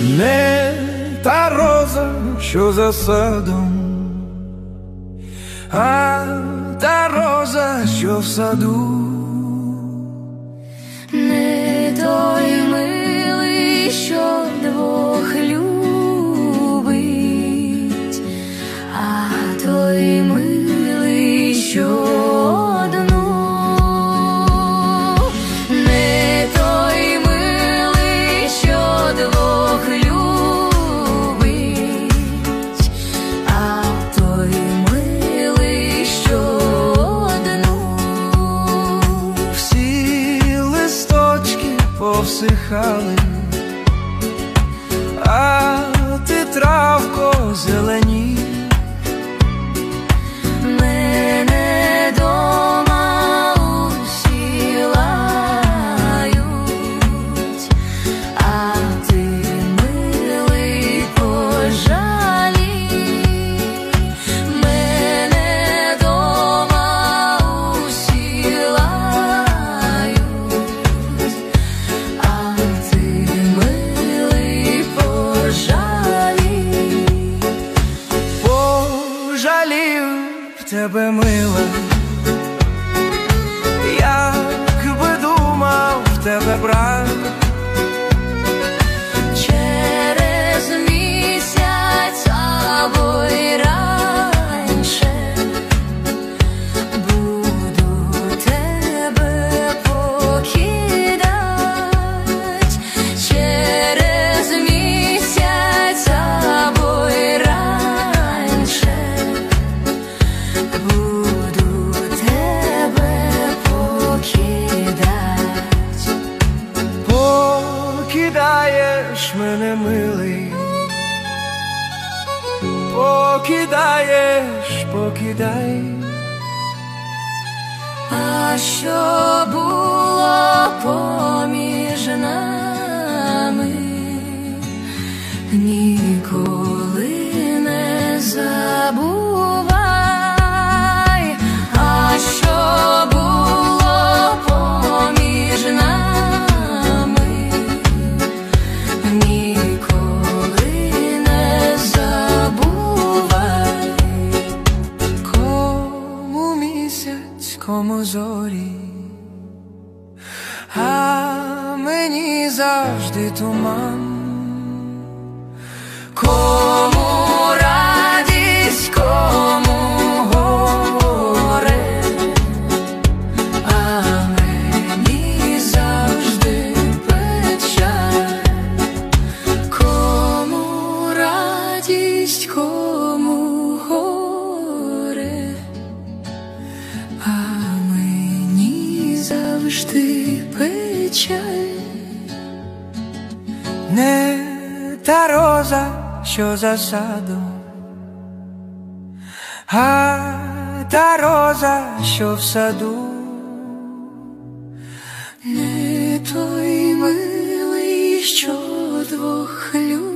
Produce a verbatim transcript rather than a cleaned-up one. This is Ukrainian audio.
Не та роза, що за садом, а та роза, що в саду. Не той милий, що двох любить, а той милий, що одну. Не той милий, що двох любить, а той милий, що одну. Всі листочки повсихали, а ти, травко, зелені. Мене дома усі лають, а ти, милий, пожалій. Мене дома усі лають, а ти, милий, пожалій. Пожалів тебе, мила, як би думав тебе брат. Через місяць або й раніше буду тебе покидать. Через місяць або й раніше буду тебе покидать. Покидаєш мене, милий, покидаєш, покидай. А що було поміж нами, ніколи не забувай. А що було поміж нами, ніколи не забувай. Кому місяць, кому зорі, а мені завжди туман. Кому радість, кому горе, а мені завжди печаль. Кому радість, кому горе, а мені завжди печаль. Не та роза, що за садом, а та роза, що в саду. Не той милий, що двох любить,